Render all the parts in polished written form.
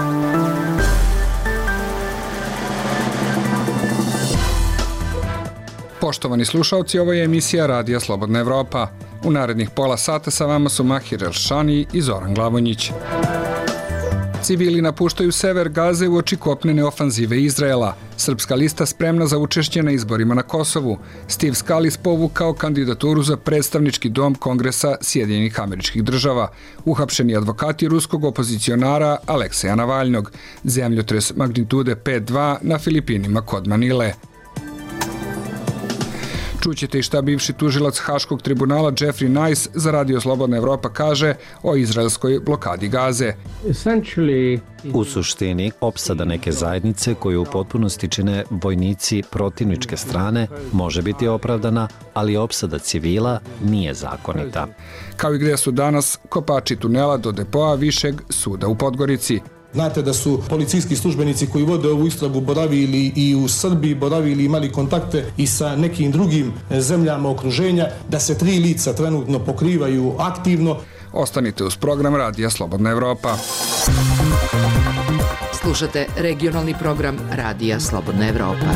Poštovani slušalci, ovo je emisija Radija Slobodna Evropa. U narednih pola sata sa vama su Mahir Elšani i Zoran Glavonjić. Civili napuštaju sever Gaze uoči kopnene ofanzive Izraela. Srpska lista spremna za učešće na izborima na Kosovu. Steve Scalise povukao kandidaturu za predstavnički dom Kongresa Sjedinjenih Američkih Država. Uhapšeni advokati ruskog opozicionara Alekseja Navalnog. Zemljotres magnitude 5.2 na Filipinima kod Manile. Čućete i šta bivši tužilac Haškog tribunala Jeffrey Nice za Radio Slobodna Evropa kaže o izraelskoj blokadi Gaze. U suštini, opsada neke zajednice koju u potpunosti čine vojnici protivničke strane može biti opravdana, ali opsada civila nije zakonita. Kao i gde su danas kopači tunela do depoa Višeg suda u Podgorici. Znate da su policijski službenici koji vode ovu istragu boravili i u Srbiji, boravili i imali kontakte i sa nekim drugim zemljama okruženja, da se 3 lica trenutno pokrivaju aktivno. Ostanite uz program Radija Slobodna Evropa. Slušate regionalni program Radija Slobodna Evropa.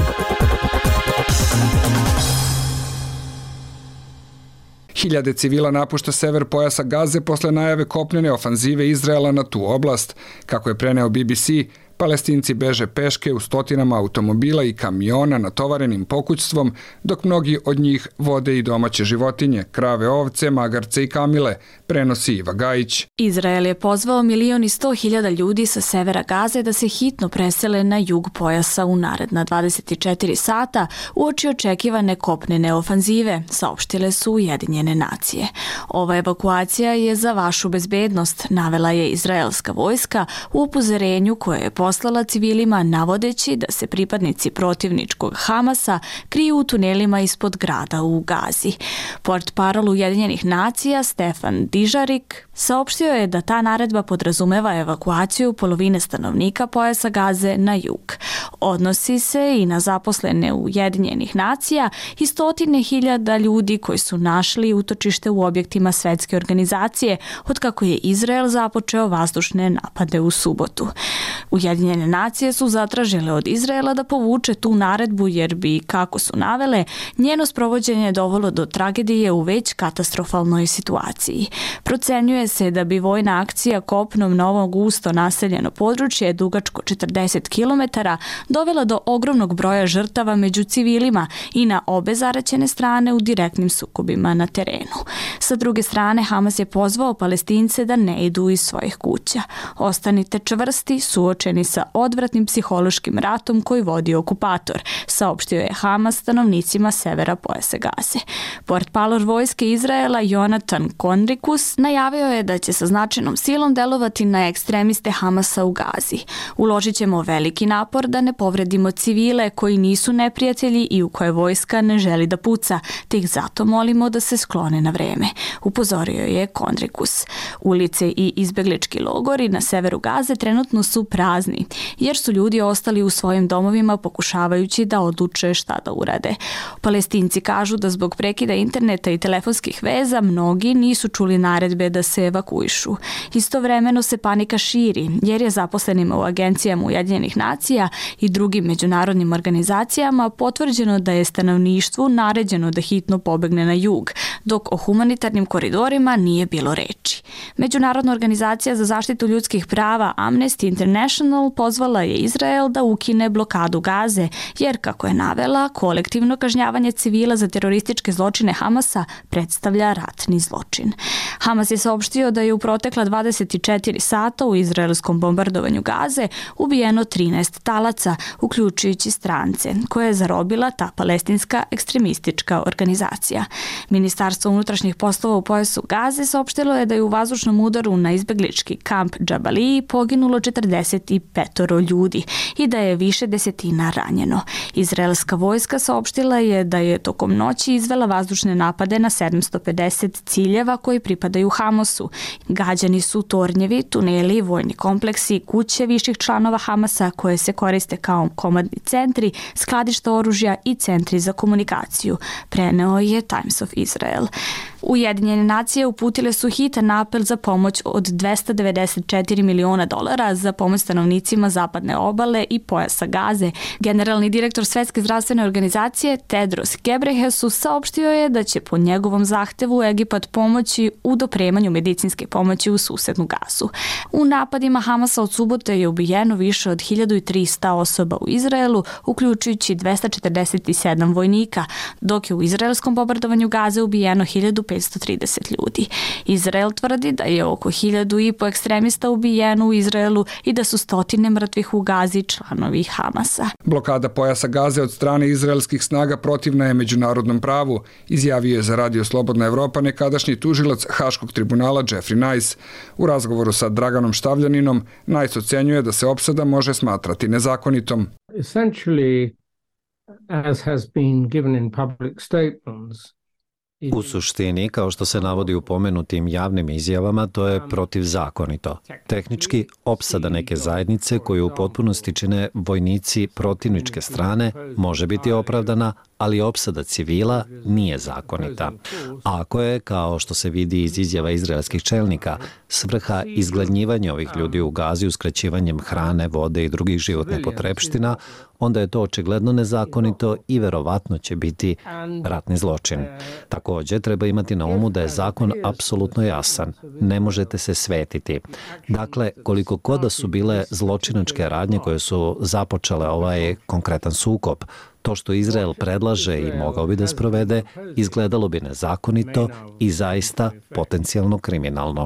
Hiljade civila napušta sever pojasa Gaze posle najave kopnene ofanzive Izraela na tu oblast. Kako je preneo BBC, Palestinci beže peške u stotinama automobila i kamiona natovarenim pokućstvom, dok mnogi od njih vode i domaće životinje, krave, ovce, magarce i kamile, prenosi Iva Gajić. Izrael je pozvao 1.100.000 ljudi sa severa Gaze da se hitno presele na jug pojasa u naredna 24 sata uoči očekivane kopnene ofanzive, saopštile su Ujedinjene nacije. Ova evakuacija je za vašu bezbednost, navela je izraelska vojska u upozorenju koje je poslala civilima navodeći da se pripadnici protivničkog Hamasa kriju u tunelima ispod grada u Gazi. Portparol Ujedinjenih nacija Stefan Dujarric saopštio je da ta naredba podrazumeva evakuaciju polovine stanovnika pojasa Gaze na jug. Odnosi se i na zaposlene Ujedinjenih nacija i stotine hiljada ljudi koji su našli utočište u objektima svetske organizacije otkako je Izrael započeo vazdušne napade u subotu. Ujedinjene nacije su zatražile od Izraela da povuče tu naredbu jer bi, kako su navele, njeno sprovođenje dovelo do tragedije u već katastrofalnoj situaciji. Procenjuje se da bi vojna akcija kopnom na ovo gusto naseljeno područje dugačko 40 km dovela do ogromnog broja žrtava među civilima i na obe zaraćene strane u direktnim sukobima na terenu. Sa druge strane, Hamas je pozvao Palestince da ne idu iz svojih kuća. Ostanite čvrsti, suočeni sa odvratnim psihološkim ratom koji vodi okupator, saopštio je Hamas stanovnicima severa pojasa Gaze. Portparol vojske Izraela Jonathan Conricus najavio je da će sa značajnom silom delovati na ekstremiste Hamasa u Gazi. Uložit ćemo veliki napor da ne povredimo civile koji nisu neprijatelji i u koje vojska ne želi da puca, te ih zato molimo da se sklone na vreme, upozorio je Conricus. Ulice i izbeglički logori na severu Gaze trenutno su prazni, jer su ljudi ostali u svojim domovima pokušavajući da odluče šta da urade. Palestinci kažu da zbog prekida interneta i telefonskih veza mnogi nisu čuli naredbe da se evakuišu. Istovremeno se panika širi, jer je zaposlenima u agencijama Ujedinjenih nacija i drugim međunarodnim organizacijama potvrđeno da je stanovništvu naređeno da hitno pobegne na jug, dok o humanitarnim koridorima nije bilo reči. Međunarodna organizacija za zaštitu ljudskih prava Amnesty International pozvala je Izrael da ukine blokadu Gaze, jer, kako je navela, kolektivno kažnjavanje civila za terorističke zločine Hamasa predstavlja ratni zločin. Hamas je saopštio da je u protekla 24 sata u izraelskom bombardovanju Gaze ubijeno 13 talaca, uključujući strance, koje je zarobila ta palestinska ekstremistička organizacija. Ministarstvo unutrašnjih poslova u pojasu Gaze saopštilo je da je u vazdušnom udaru na izbeglički kamp Džabaliji poginulo 45 ljudi i da je više desetina ranjeno. Izraelska vojska saopštila je da je tokom noći izvela vazdušne napade na 750 ciljeva koji pripadaju Hamasu. Gađani su tornjevi, tuneli, vojni kompleksi, kuće viših članova Hamasa koje se koriste kao komandni centri, skladišta oružja i centri za komunikaciju, preneo je Times of Israel. Ujedinjene nacije uputile su hitan apel za pomoć od $294 miliona za pomoć stanovnicima zapadne obale i pojasa Gaze. Generalni direktor Svetske zdravstvene organizacije Tedros Ghebreyesus saopštio je da će po njegovom zahtevu Egipat pomoći u dopremanju medicinske pomoći u susednu Gazu. U napadima Hamasa od subote je ubijeno više od 1300 osoba u Izraelu, uključujući 247 vojnika, dok je u izraelskom bombardovanju Gaze ubijeno 1530 ljudi. Izrael tvrdi da je oko 1500 ekstremista ubijeno u Izraelu i da su stotine mrtvih u Gazi članovi Hamasa. Blokada pojasa Gaze od strane izraelskih snaga protivna je međunarodnom pravu, izjavio je za Radio Slobodna Evropa nekadašnji tužilac Haškog tribunala Jeffrey Nice. U razgovoru sa Draganom Štavljaninom, Nice ocenjuje da se opsada može smatrati nezakonitom. Essentially, as has been given in public statements, u suštini, kao što se navodi u pomenutim javnim izjavama, to je protivzakonito. Tehnički, opsada neke zajednice koju u potpunosti čine vojnici protivničke strane može biti opravdana, ali opsada civila nije zakonita. Ako je, kao što se vidi iz izjava izraelskih čelnika, svrha izgladnjivanja ovih ljudi u Gazi uskraćivanjem hrane, vode i drugih životnih potrepština, onda je to očigledno nezakonito i verovatno će biti ratni zločin. Također, treba imati na umu da je zakon apsolutno jasan. Ne možete se svetiti. Dakle, koliko god da su bile zločinačke radnje koje su započele ovaj konkretan sukob, to što Izrael predlaže i mogao bi da sprovede, izgledalo bi nezakonito i zaista potencijalno kriminalno.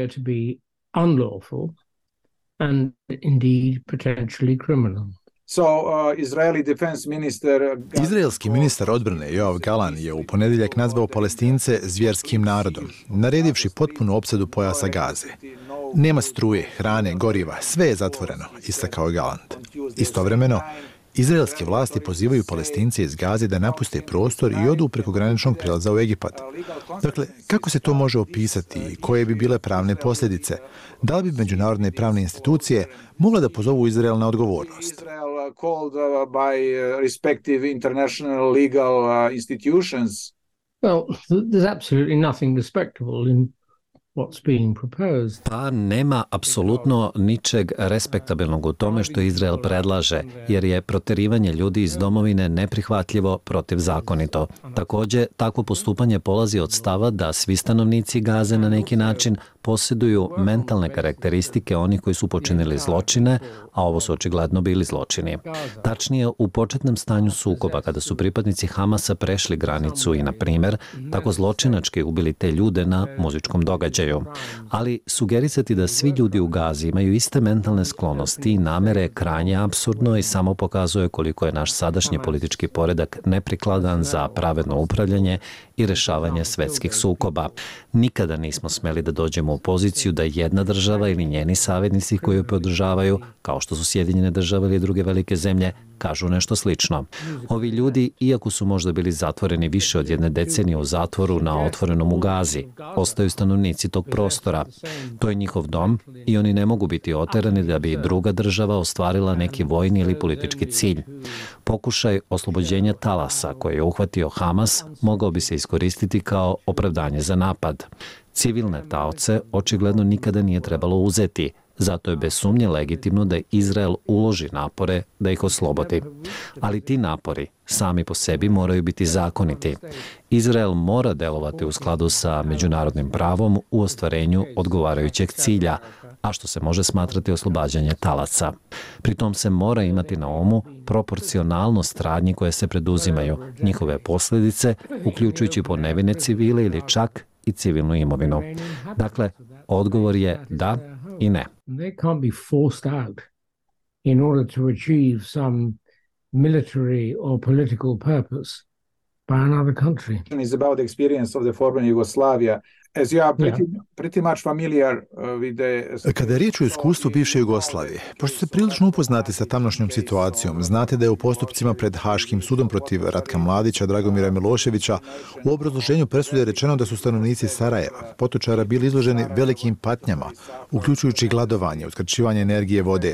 Izraelski ministar odbrane Joav Galan je u ponedjeljak nazvao Palestince zvjerskim narodom, naredivši potpunu opsadu pojasa Gaze. Nema struje, hrane, goriva, sve je zatvoreno, istakao Galant. Istovremeno, izraelske vlasti pozivaju Palestince iz Gaze da napuste prostor i odu preko graničnog prijelaza u Egipat. Dakle, kako se to može opisati i koje bi bile pravne posljedice? Da li bi međunarodne pravne institucije mogle da pozovu Izrael na odgovornost? Well, there's absolutely nothing respectable in Pa nema apsolutno ničeg respektabilnog u tome što Izrael predlaže, jer je proterivanje ljudi iz domovine neprihvatljivo, protivzakonito. Također, takvo postupanje polazi od stava da svi stanovnici Gaze na neki način posjeduju mentalne karakteristike onih koji su počinili zločine, a ovo su očigledno bili zločini. Tačnije, u početnom stanju sukoba, kada su pripadnici Hamasa prešli granicu i, na primjer, tako zločinački ubili te ljude na muzičkom događaju. Ali sugerisati da svi ljudi u Gazi imaju iste mentalne sklonosti i namere je krajnje apsurdno i samo pokazuje koliko je naš sadašnji politički poredak neprikladan za pravedno upravljanje i rešavanje svetskih sukoba. Nikada nismo smeli da dođemo u poziciju da jedna država ili njeni savjetnici koji ju podržavaju, kao što su Sjedinjene države ili druge velike zemlje, kažu nešto slično. Ovi ljudi, iako su možda bili zatvoreni više od 1 decenije u zatvoru na otvorenom u Gazi, ostaju stanovnici tog prostora. To je njihov dom i oni ne mogu biti oterani da bi druga država ostvarila neki vojni ili politički cilj. Pokušaj oslobođenja talasa koje je uhvatio Hamas mogao bi se iskoristiti kao opravdanje za napad. Civilne taoce očigledno nikada nije trebalo uzeti, zato je bez sumnje legitimno da Izrael uloži napore da ih oslobodi. Ali ti napori sami po sebi moraju biti zakoniti. Izrael mora delovati u skladu sa međunarodnim pravom u ostvarenju odgovarajućeg cilja, a što se može smatrati oslobađanje talaca. Pritom se mora imati na umu proporcionalnost radnji koje se preduzimaju, njihove posljedice, uključujući po nevine civile ili čak i civilnu imovinu. Dakle, odgovor je da i ne. They can't be forced out in order to achieve some military or political purpose by another country. It's about the experience of the former Yugoslavia. As you are pretty much familiar with the... Kada je riječ o iskustvu bivše Jugoslavije, pošto ste prilično upoznati sa tamošnjom situacijom, znate da je u postupcima pred Haškim sudom protiv Ratka Mladića, Dragomira Miloševića, u obrazloženju presude rečeno da su stanovnici Sarajeva, Potočara, bili izloženi velikim patnjama, uključujući gladovanje, uskraćivanje energije, vode.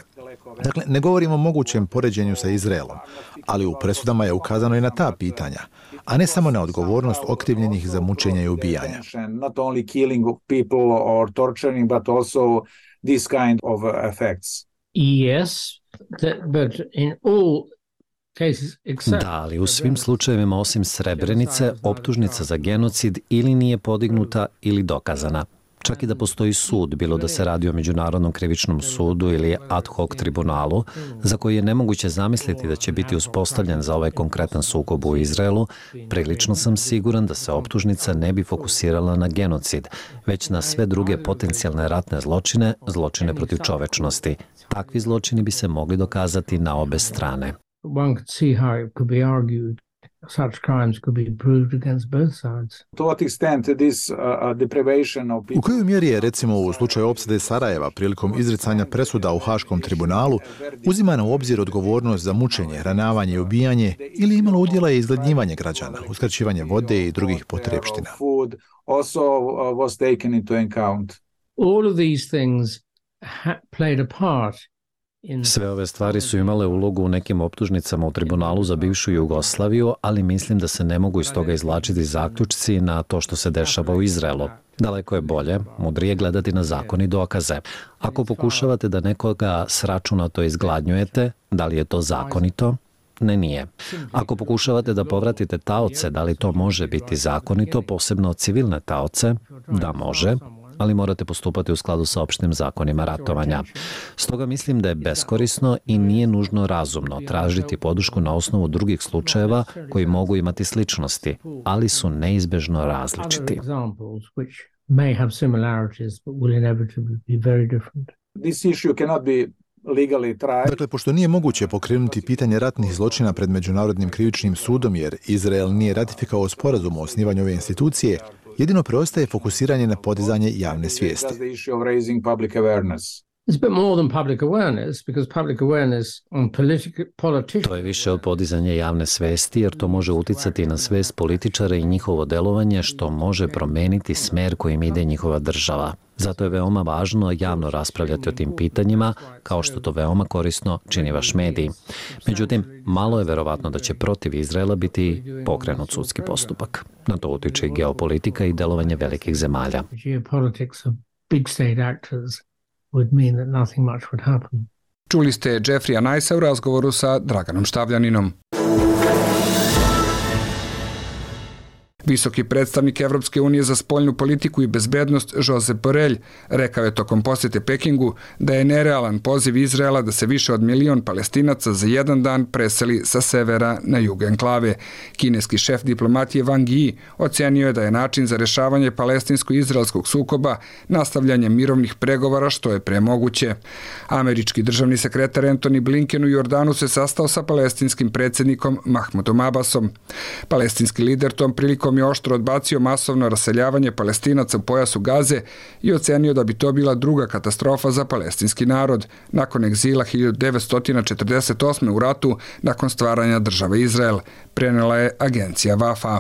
Dakle, ne govorimo o mogućem poređenju sa Izraelom, ali u presudama je ukazano i na ta pitanja, a ne samo na odgovornost okrivljenih za mučenje i ubijanja. Not only killing people or torturing, but also this kind of effects. Yes, but in all cases except... Da, ali u svim slučajevima osim Srebrenice, optužnica za genocid ili nije podignuta ili dokazana. Čak i da postoji sud, bilo da se radi o Međunarodnom krivičnom sudu ili ad hoc tribunalu, za koji je nemoguće zamisliti da će biti uspostavljen za ovaj konkretan sukob u Izraelu, prilično sam siguran da se optužnica ne bi fokusirala na genocid, već na sve druge potencijalne ratne zločine, zločine protiv čovečnosti. Takvi zločini bi se mogli dokazati na obe strane. One could see how it could be argued such crimes could be proved against both sides. To what extent this deprivation of people... U kojoj mjeri je, recimo, u slučaju opsade Sarajeva prilikom izricanja presuda u Haškom tribunalu uzimana u obzir odgovornost za mučenje, ranjavanje i ubijanje ili imalo udjela i izgladnjivanje građana, uskraćivanje vode i drugih potrepština? Also was taken into account. All of these things played a part. Sve ove stvari su imale ulogu u nekim optužnicama u tribunalu za bivšu Jugoslaviju, ali mislim da se ne mogu iz toga izvlačiti zaključci na to što se dešava u Izraelu. Daleko je bolje, mudrije gledati na zakon i dokaze. Ako pokušavate da nekoga sračunato izgladnjujete, da li je to zakonito? Ne, nije. Ako pokušavate da povratite taoce, da li to može biti zakonito, posebno civilne taoce? Da, može, ali morate postupati u skladu sa opštim zakonima ratovanja. Stoga mislim da je beskorisno i nije nužno razumno tražiti podršku na osnovu drugih slučajeva koji mogu imati sličnosti, ali su neizbežno različiti. This issue cannot be legally tried. Dakle, pošto nije moguće pokrenuti pitanje ratnih zločina pred Međunarodnim krivičnim sudom jer Izrael nije ratifikovao sporazum o osnivanju ove institucije, jedino preostaje fokusiranje na podizanje javne svijesti. To je više od podizanja javne svesti jer to može uticati na svest političara i njihovo delovanje što može promeniti smer kojim ide njihova država. Zato je veoma važno javno raspravljati o tim pitanjima, kao što to veoma korisno čini vaš medij. Međutim, malo je verovatno da će protiv Izraela biti pokrenut sudski postupak. Na to utiče i geopolitika i delovanje velikih zemalja. Čuli ste Jeffreya Nicea u razgovoru sa Draganom Štavljaninom. Visoki predstavnik Evropske unije za spoljnu politiku i bezbednost Josep Borrell rekao je tokom posjete Pekingu da je nerealan poziv Izraela da se više od 1 milion Palestinaca za jedan dan preseli sa severa na jug enklave. Kineski šef diplomatije Wang Yi ocenio je da je način za rešavanje palestinsko-izraelskog sukoba nastavljanje mirovnih pregovora što je premoguće. Američki državni sekretar Antony Blinken u Jordanu se sastao sa palestinskim predsjednikom Mahmudom Abbasom. Palestinski lider tom prilikom je oštro odbacio masovno raseljavanje Palestinaca u pojasu Gaze i ocenio da bi to bila druga katastrofa za palestinski narod nakon egzila 1948. u ratu nakon stvaranja države Izrael, prenela je agencija Wafa.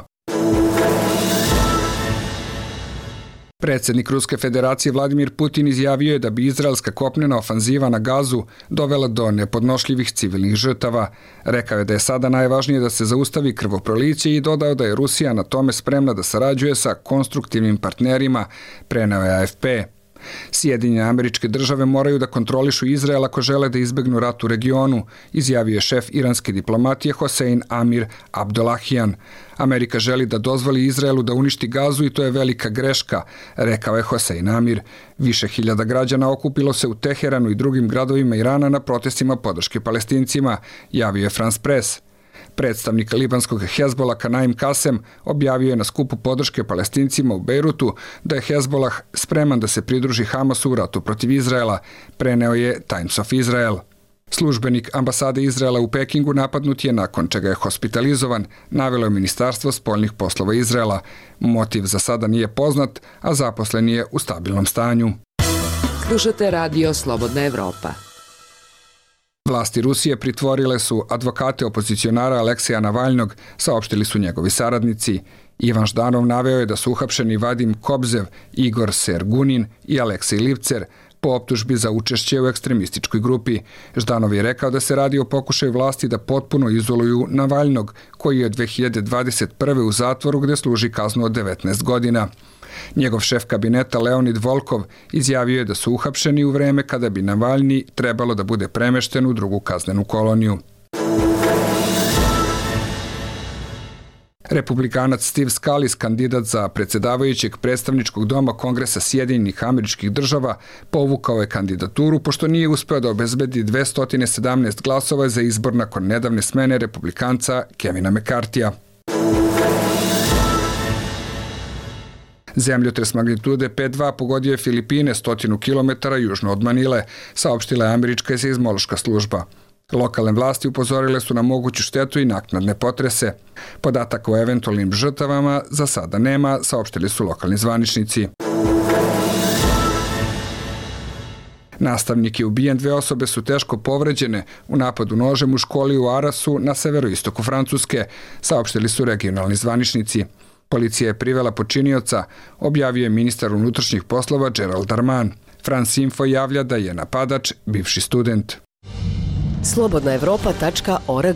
Predsjednik Ruske federacije Vladimir Putin izjavio je da bi izraelska kopnena ofanziva na Gazu dovela do nepodnošljivih civilnih žrtava. Rekao je da je sada najvažnije da se zaustavi krvoproliće i dodao da je Rusija na tome spremna da sarađuje sa konstruktivnim partnerima, preneo je AFP. Sjedinjene Američke Države moraju da kontrolišu Izrael ako žele da izbegnu rat u regionu, izjavio je šef iranske diplomatije Hossein Amir Abdollahian. Amerika želi da dozvoli Izraelu da uništi Gazu i to je velika greška, rekao je Hossein Amir. Više hiljada građana okupilo se u Teheranu i drugim gradovima Irana na protestima podrške Palestincima, javio je France Press. Predstavnik libanskog Hezbollaha Naim Kasem objavio je na skupu podrške Palestincima u Bejrutu da je Hezbollah spreman da se pridruži Hamasu u ratu protiv Izraela, preneo je Times of Israel. Službenik ambasade Izraela u Pekingu napadnut je nakon čega je hospitalizovan, navelo je Ministarstvo spoljnih poslova Izraela. Motiv za sada nije poznat, a zaposlen je u stabilnom stanju. Slušate radio Slobodna Evropa. Vlasti Rusije pritvorile su advokate opozicionara Alekseja Navalnog, saopštili su njegovi saradnici. Ivan Ždanov naveo je da su uhapšeni Vadim Kobzev, Igor Sergunin i Aleksej Livcer, po optužbi za učešće u ekstremističkoj grupi. Ždanov je rekao da se radi o pokušaju vlasti da potpuno izoluju Navalnog, koji je od 2021. u zatvoru gde služi kaznu od 19 godina. Njegov šef kabineta Leonid Volkov izjavio je da su uhapšeni u vreme kada bi Navalni trebalo da bude premešten u drugu kaznenu koloniju. Republikanac Steve Scalise, kandidat za predsedavajućeg predstavničkog doma Kongresa Sjedinjenih Američkih Država, povukao je kandidaturu pošto nije uspeo da obezbedi 217 glasova za izbor nakon nedavne smene republikanca Kevina McCarthyja. Zemljotres magnitude 5.2 pogodio je Filipine 100 km južno od Manile, saopštila je američka seizmološka služba. Lokalne vlasti upozorile su na moguću štetu i naknadne potrese. Podataka o eventualnim žrtvama za sada nema, saopštili su lokalni zvaničnici. Nastavnik je ubijen, 2 osobe su teško povređene u napadu nožem u školi u Arasu na severoistoku Francuske, saopštili su regionalni zvaničnici. Policija je privela počinioca, objavio je ministar unutrašnjih poslova Gerald Darman. France Info javlja da je napadač bivši student. Slobodnaevropa.org.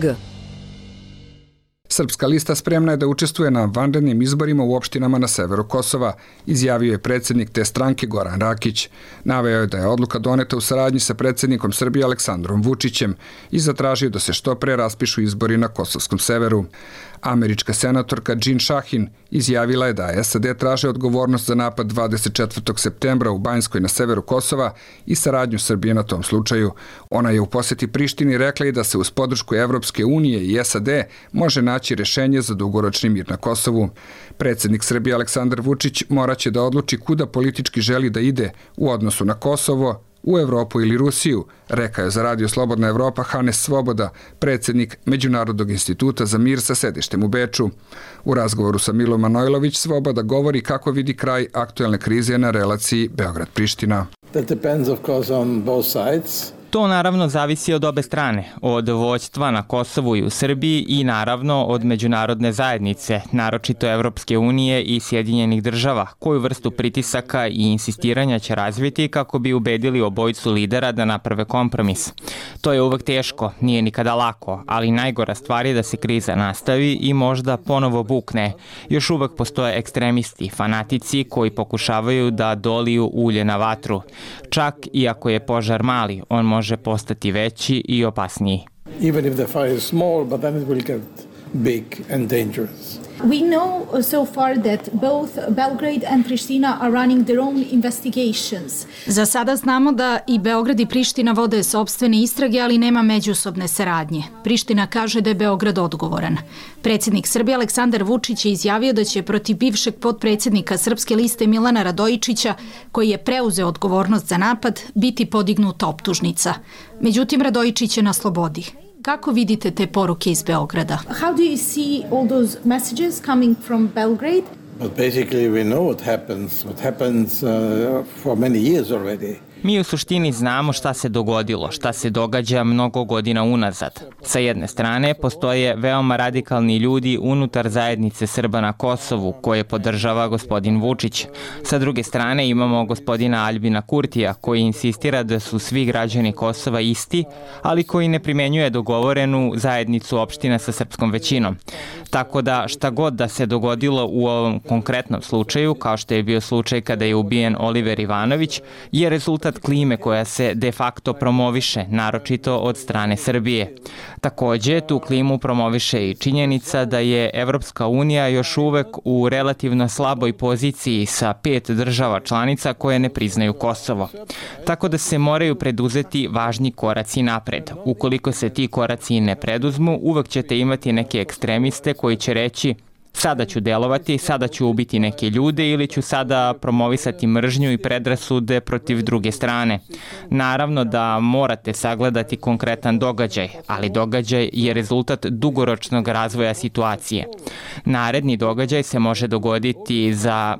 Srpska lista spremna je da učestvuje na vanrednim izborima u opštinama na severu Kosova, izjavio je predsjednik te stranke Goran Rakić. Naveo je da je odluka doneta u saradnji sa predsjednikom Srbije Aleksandrom Vučićem i zatražio da se što pre raspišu izbori na kosovskom severu. Američka senatorka Jean Shahin izjavila je da SAD traže odgovornost za napad 24. septembra u Banjskoj na severu Kosova i saradnju Srbije na tom slučaju. Ona je u posjeti Prištini rekla i da se uz podršku Evropske unije i SAD može naći rešenje za dugoročni mir na Kosovu. Predsjednik Srbije Aleksandar Vučić moraće da odluči kuda politički želi da ide u odnosu na Kosovo, u Evropu ili Rusiju, rekao je za Radio Slobodna Evropa Hanes Svoboda, predsjednik Međunarodnog instituta za mir sa sedištem u Beču. U razgovoru sa Milom Manojlović Svoboda govori kako vidi kraj aktuelne krize na relaciji Beograd-Priština. That depends of course on both sides. To naravno zavisi od obe strane, od vođstva na Kosovu i u Srbiji i naravno od međunarodne zajednice, naročito Evropske unije i Sjedinjenih država, koju vrstu pritisaka i insistiranja će razviti kako bi ubedili obojicu lidera da naprave kompromis. To je uvek teško, nije nikada lako, ali najgora stvar je da se kriza nastavi i možda ponovo bukne. Još uvek postoje ekstremisti, fanatici koji pokušavaju da doliju ulje na vatru. Čak i ako je požar mali, on može postati veći i opasniji. Even if the fire is small, but then it will get big and dangerous. We know so far that both Belgrade and Pristina are running their own investigations. Za sada znamo da i Beograd i Priština vode sopstvene istrage, ali nema međusobne saradnje. Priština kaže da je Beograd odgovoran. Predsjednik Srbije Aleksandar Vučić je izjavio da će protiv bivšeg potpredsjednika Srpske liste Milana Radojičića, koji je preuzeo odgovornost za napad, biti podignuta optužnica. Međutim, Radojičić je na slobodi. Kako vidite te poruke iz Beograda? How do you see all those messages coming from Belgrade? But basically we know what happens for many years already. Mi u suštini znamo šta se dogodilo, šta se događa mnogo godina unazad. Sa jedne strane, postoje veoma radikalni ljudi unutar zajednice Srba na Kosovu, koje podržava gospodin Vučić. Sa druge strane, imamo gospodina Aljbina Kurtija, koji insistira da su svi građani Kosova isti, ali koji ne primenjuje dogovorenu zajednicu opština sa srpskom većinom. Tako da šta god da se dogodilo u ovom konkretnom slučaju, kao što je bio slučaj kada je ubijen Oliver Ivanović, je rezultat klime koja se de facto promoviše, naročito od strane Srbije. Takođe, tu klimu promoviše i činjenica da je Evropska unija još uvek u relativno slaboj poziciji sa 5 država članica koje ne priznaju Kosovo. Tako da se moraju preduzeti važni koraci napred. Ukoliko se ti koraci ne preduzmu, uvek ćete imati neke ekstremiste koji će reći: sada ću delovati, sada ću ubiti neke ljude ili ću sada promovisati mržnju i predrasude protiv druge strane. Naravno da morate sagledati konkretan događaj, ali događaj je rezultat dugoročnog razvoja situacije. Naredni događaj se može dogoditi za,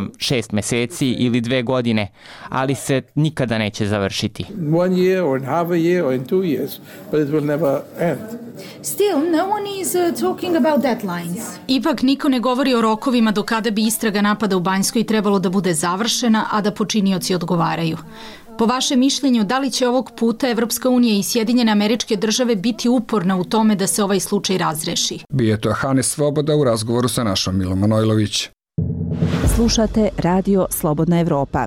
6 meseci ili 2 godine, ali se nikada neće završiti. 1 year or half a year or in 2 years, but it will never end. Still, no one is talking about deadlines. Ipak niko ne govori o rokovima do kada bi istraga napada u Banjskoj trebalo da bude završena, a da počinioci odgovaraju. Po vašem mišljenju, da li će ovog puta Evropska unija i Sjedinjene Američke Države biti uporne u tome da se ovaj slučaj razreši? Bio je to Hane Svoboda u razgovoru sa našom Milom Manojlović. Slušate Radio Slobodna Evropa.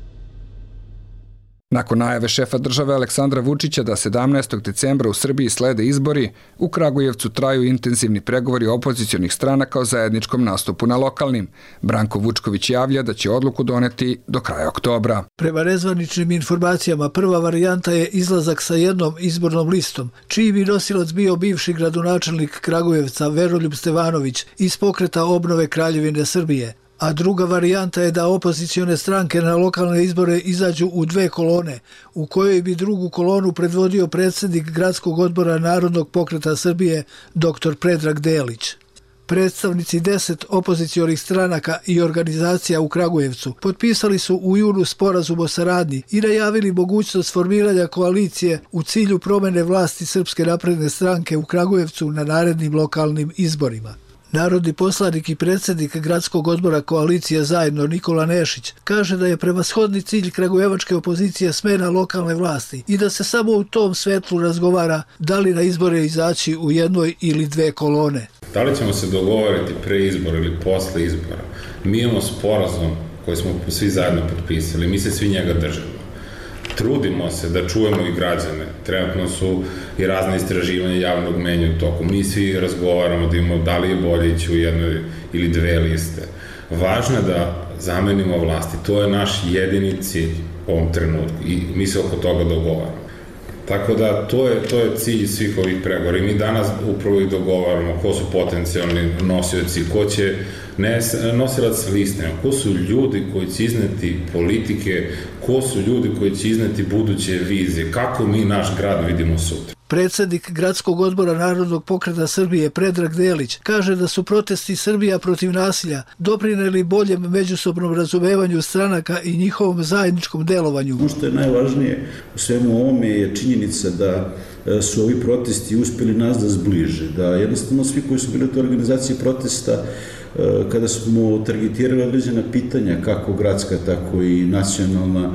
Nakon najave šefa države Aleksandra Vučića da 17. decembra u Srbiji slede izbori, u Kragujevcu traju intenzivni pregovori opozicionih stranaka o zajedničkom nastupu na lokalnim. Branko Vučković javlja da će odluku doneti do kraja oktobra. Prema nezvaničnim informacijama, prva varijanta je izlazak sa jednom izbornom listom, čiji bi nosilac bio bivši gradonačelnik Kragujevca Veroljub Stevanović iz pokreta obnove Kraljevine Srbije. A druga varijanta je da opozicione stranke na lokalne izbore izađu u dve kolone, u kojoj bi drugu kolonu predvodio predsjednik Gradskog odbora Narodnog pokreta Srbije, dr. Predrag Delić. Predstavnici 10 opozicionih stranaka i organizacija u Kragujevcu potpisali su u junu sporazum o saradnji i najavili mogućnost formiranja koalicije u cilju promjene vlasti Srpske napredne stranke u Kragujevcu na narednim lokalnim izborima. Narodni poslanik i predsjednik Gradskog odbora koalicija Zajedno Nikola Nešić kaže da je prevashodni cilj kragujevačke opozicije smena lokalne vlasti i da se samo u tom svetlu razgovara da li na izbore izaći u jednoj ili dve kolone. Da li ćemo se dogovoriti pre izbora ili posle izbora? Mi imamo sporazum koji smo svi zajedno potpisali, mi se svi njega držimo. Trudimo se da čujemo i građane. Trenutno su i razne istraživanja javnog mnjenja u toku. Mi svi razgovaramo da imamo da li je bolje ići u jednoj ili dve liste. Važno je da zamenimo vlasti. To je naš jedini cilj u ovom trenutku i mi se oko toga dogovaramo. Tako da to je cilj svih ovih pregovora i mi danas upravo i dogovaramo ko su potencijalni nosioci, ko će ne nosilac liste, ko su ljudi koji će izneti politike, ko su ljudi koji će izneti buduće vizije, kako mi naš grad vidimo sutra. Predsjednik Gradskog odbora Narodnog pokreta Srbije Predrag Delić kaže da su protesti Srbija protiv nasilja doprineli boljem međusobnom razumevanju stranaka i njihovom zajedničkom delovanju. Ono što je najvažnije u svemu ovome je činjenica da su ovi protesti uspjeli nas da zbliže, da jednostavno svi koji su bili u toj organizaciji protesta, kada smo targetirali određena pitanja, kako gradska, tako i nacionalna,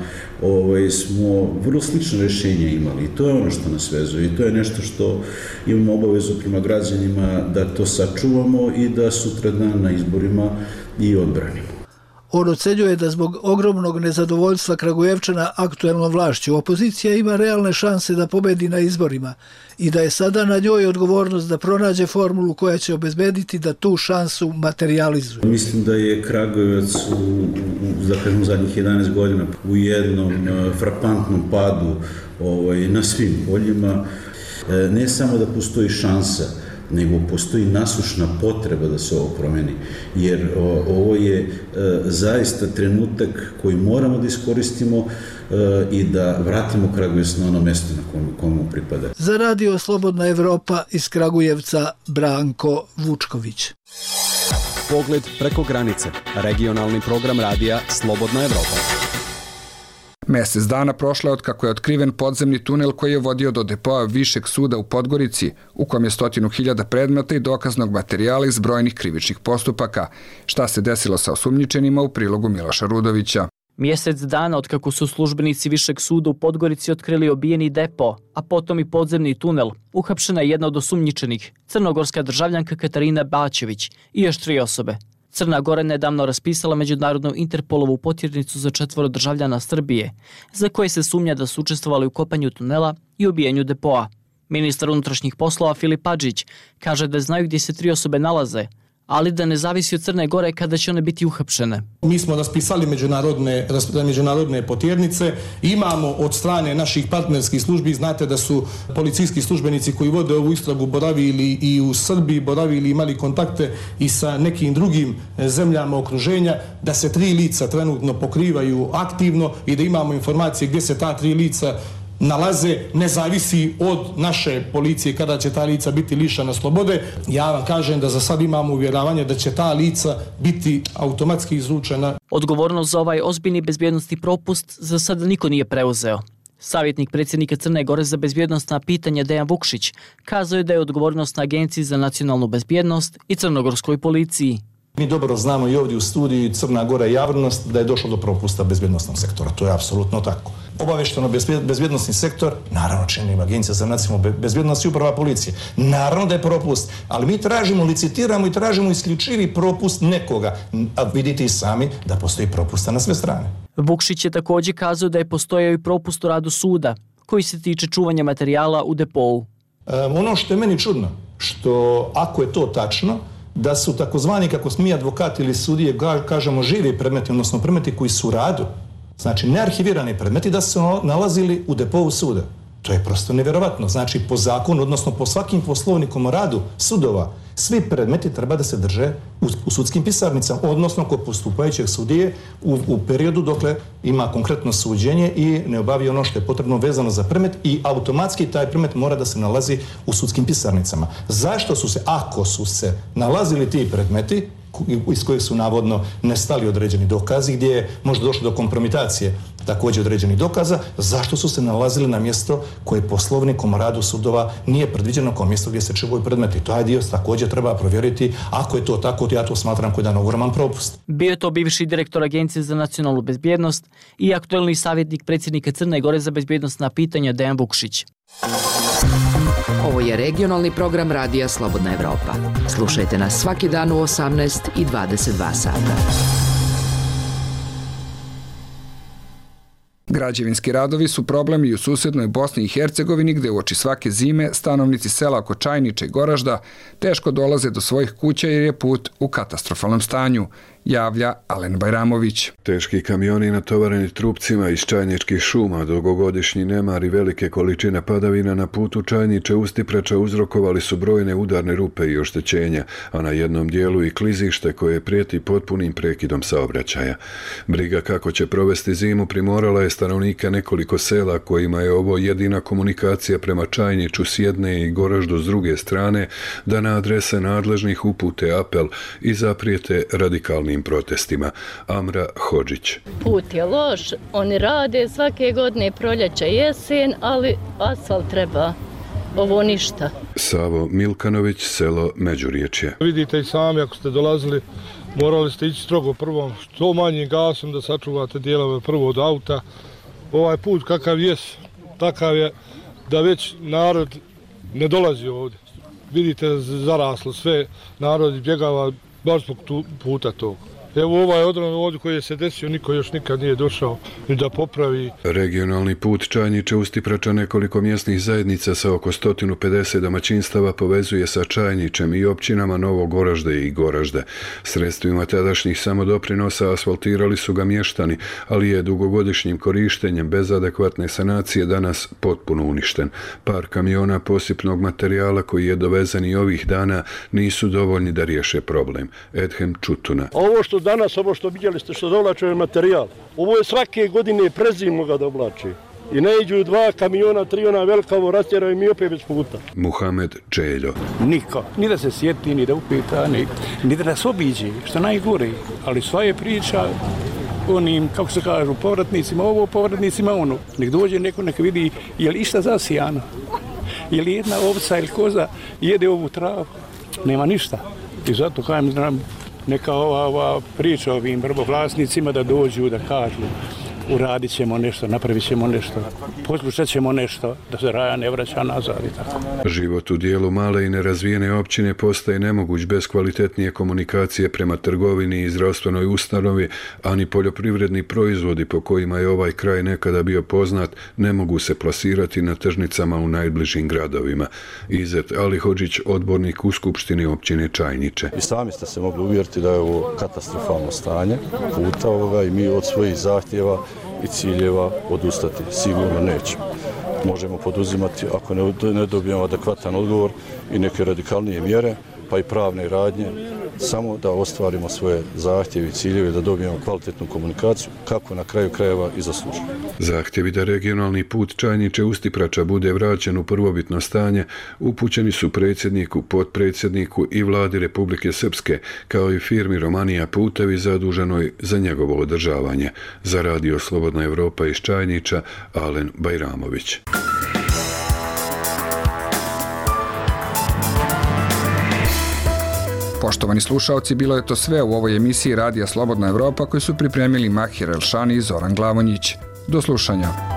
smo vrlo slično rješenje imali. I to je ono što nas vezuje i to je nešto što imamo obavezu prema građanima da to sačuvamo i da sutradan na izborima i odbranimo. On ocenjuje da zbog ogromnog nezadovoljstva Kragujevčana aktuelnom vlašću opozicija ima realne šanse da pobedi na izborima i da je sada na njoj odgovornost da pronađe formulu koja će obezbediti da tu šansu materializuje. Mislim da je Kragujevac u zadnjih 11 godina u jednom frapantnom padu na svim poljima. Ne samo da postoji šansa, nego postoji nasušna potreba da se ovo promeni, jer ovo je zaista trenutak koji moramo da iskoristimo i da vratimo Kragujevac na ono mjesto na komu pripada. Za Radio Slobodna Evropa iz Kragujevca Branko Vučković. Pogled preko granice. Regionalni program radija Slobodna Evropa. Mesec dana prošlo je od kako je otkriven podzemni tunel koji je vodio do depoa Višeg suda u Podgorici, u kom je 100.000 predmeta i dokaznog materijala iz brojnih krivičnih postupaka. Šta se desilo sa osumnjičenima u prilogu Miloša Rudovića? Mjesec dana od kako su službenici Višeg suda u Podgorici otkrili obijeni depo, a potom i podzemni tunel, uhapšena je jedna od osumnjičenih, crnogorska državljanka Katarina Bačević i još 3 osobe. Crna Gora je nedavno raspisala međunarodnu Interpolovu potjernicu za 4 državljana Srbije, za koje se sumnja da su učestvovali u kopanju tunela i obijenju depoa. Ministar unutrašnjih poslova Filip Hadžić kaže da znaju gdje se 3 osobe nalaze, ali da ne zavisi od Crne Gore kada će one biti uhapšene. Mi smo raspisali međunarodne potjernice, imamo od strane naših partnerskih službi, znate da su policijski službenici koji vode ovu istragu boravili i u Srbiji, boravili i imali kontakte i sa nekim drugim zemljama okruženja, da se 3 lica trenutno pokrivaju aktivno i da imamo informacije gdje se ta 3 lica nalaze, ne zavisi od naše policije kada će ta lica biti lišena slobode. Ja vam kažem da za sad imamo uvjeravanje da će ta lica biti automatski izručena. Odgovornost za ovaj ozbiljni bezbjednosti propust za sad niko nije preuzeo. Savjetnik predsjednika Crne Gore za bezbjednostna pitanja Dejan Vukšić kazao je da je odgovornost na Agenciji za nacionalnu bezbjednost i crnogorskoj policiji. Mi dobro znamo i ovdje u studiju Crna Gora javnost da je došlo do propusta bezbjednostnog sektora. To je apsolutno tako. obavešteno-bezbjednosni sektor, naravno čini Agencija za nacionalnu bezbjednost i uprava policije. Naravno da je propust, ali mi tražimo, licitiramo i tražimo isključivi propust nekoga. A vidite i sami da postoji propusta na sve strane. Vukšić je također kazao da je postojao i propust u radu suda, koji se tiče čuvanja materijala u depou. Ono što je meni čudno, što ako je to tačno, da su takozvani, kako mi advokati ili sudije kažemo, živi predmeti, odnosno predmeti koji su u radu, znači nearhivirani predmeti, da su nalazili u depou suda. To je prosto nevjerovatno. Znači, po zakonu, odnosno po svakim poslovnikom o radu sudova, svi predmeti treba da se drže u sudskim pisarnicama, odnosno kod postupajućeg sudije u periodu dokle ima konkretno suđenje i ne obavi ono što je potrebno vezano za predmet i automatski taj predmet mora da se nalazi u sudskim pisarnicama. Zašto su se, ako su se nalazili ti predmeti, iz kojih su navodno nestali određeni dokazi, gdje je možda došlo do kompromitacije također određenih dokaza, zašto su se nalazili na mjesto koje poslovnikom o radu sudova nije predviđeno kao mjesto gdje se čuvaju predmeti. Taj dio također treba provjeriti. Ako je to tako, ja to smatram kao jedan ogroman propust. Bio je to bivši direktor Agencije za nacionalnu bezbjednost i aktuelni savjetnik predsjednika Crne Gore za bezbjednostna pitanja Dejan Vukšić. Ovo je regionalni program Radija Slobodna Evropa. Slušajte nas svaki dan u 18 i 22 sata. Građevinski radovi su problem i u susjednoj Bosni i Hercegovini, gde uoči svake zime stanovnici sela oko Čajniče i Goražda teško dolaze do svojih kuća jer je put u katastrofalnom stanju, javlja Alen Bajramović. Teški kamioni natovareni trupcima iz čajničkih šuma, dugogodišnji nemar i velike količine padavina na putu Čajniče-Ustipreča uzrokovali su brojne udarne rupe i oštećenja, a na jednom dijelu i klizište koje prijeti potpunim prekidom saobraćaja. Briga kako će provesti zimu primorala je stanovnike nekoliko sela kojima je ovo jedina komunikacija prema Čajniču s jedne i Goraždu s druge strane, da na adrese nadležnih upute apel i zaprijete radikalnim protestima. Amra Hodžić. Put je loš, oni rade svake godine proljeće, jesen, ali asfalt treba. Ovo ništa. Savo Milkanović, selo Međuriječje. Vidite i sami, ako ste dolazili, morali ste ići strogo prvom, što manjim gasom da sačuvate dijelove prvo od auta. Ovaj put kakav je, takav je da već narod ne dolazi ovdje. Vidite, zaraslo sve, narod bjegava baš zbog puta tog. Evo ovaj odron ovdje koji je se desio, niko još nikad nije došao ni da popravi. Regionalni put Čajniče-Ustiprača nekoliko mjesnih zajednica sa oko 150 domaćinstava povezuje sa Čajničem i općinama Novo Goražde i Goražde. Sredstvima tadašnjih samodoprinosa asfaltirali su ga mještani, ali je dugogodišnjim korištenjem bez adekvatne sanacije danas potpuno uništen. Par kamiona posipnog materijala koji je dovezen i ovih dana nisu dovoljni da riješe problem. Edhem Čutuna. Ovo što vidjeli ste što dovlače materijal, ovo je svake godine prezimno ga dovlače. I ne iđu 2 kamiona, 3 ona velika, ovo rastjeraju mi opet bez puta. Muhamed Čeljo. Niko, ni da se sjeti, ni da upita, ni da nas obiđe, što najgore. Ali sva je priča onim, kako se kažu, povratnicima ovo, povratnicima ono. Nek dođe neko, nek vidi, je li išta zasijano? Je li jedna ovca ili koza jede ovu travu? Nema ništa. I zato kajem znam, neka ova priča ovim vlasnicima da dođu, da kažu uradit ćemo nešto, napravit ćemo nešto, poslušat ćemo nešto, da se raja ne vraća nazad i tako. Život u dijelu male i nerazvijene općine postaje nemoguć bez kvalitetnije komunikacije prema trgovini i zdravstvenoj ustanovi, a ni poljoprivredni proizvodi po kojima je ovaj kraj nekada bio poznat ne mogu se plasirati na tržnicama u najbližim gradovima. Izet Ali Hodžić, odbornik u Skupštini općine Čajniče. I sami ste se mogli uvjeriti da je ovo katastrofalno stanje puta ovoga i mi od svojih zahtjeva i ciljeva odustati sigurno nećemo. Možemo poduzimati, ako ne dobijemo adekvatan odgovor, i neke radikalnije mjere, pa i pravne radnje, samo da ostvarimo svoje zahtjeve i ciljeve, da dobijemo kvalitetnu komunikaciju, kako na kraju krajeva i zaslužimo. Zahtjevi da regionalni put Čajniče-Ustiprača bude vraćen u prvobitno stanje upućeni su predsjedniku, potpredsjedniku i vladi Republike Srpske, kao i firmi Romanija Putevi zaduženoj za njegovo održavanje. Za Radio Slobodna Evropa iz Čajniča, Alen Bajramović. Poštovani slušaoci, bilo je to sve u ovoj emisiji Radija Slobodna Evropa koju su pripremili Mahir Elšani i Zoran Glavonjić. Do slušanja.